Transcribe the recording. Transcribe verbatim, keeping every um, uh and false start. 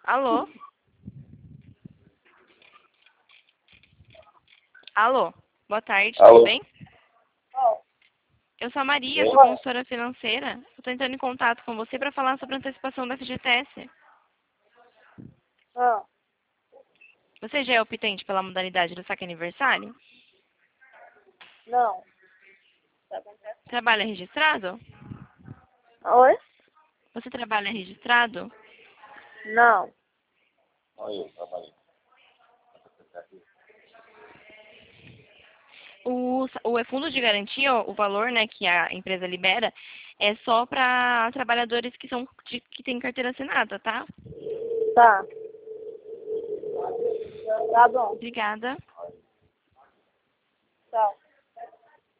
Alô? Alô? Boa tarde, Alô? tudo bem? Eu sou a Maria, Sim. sou consultora financeira. Estou entrando em contato com você para falar sobre a antecipação da F G T S. Ah, Você já é optante pela modalidade do saque aniversário? não. Trabalha registrado? Oi? Você trabalha registrado? Não. Olha eu, trabalhei. O, o fundo de garantia, o valor, né, que a empresa libera, é só para trabalhadores que são de- que têm carteira assinada, tá? Tá. Tá bom. Obrigada. Tchau.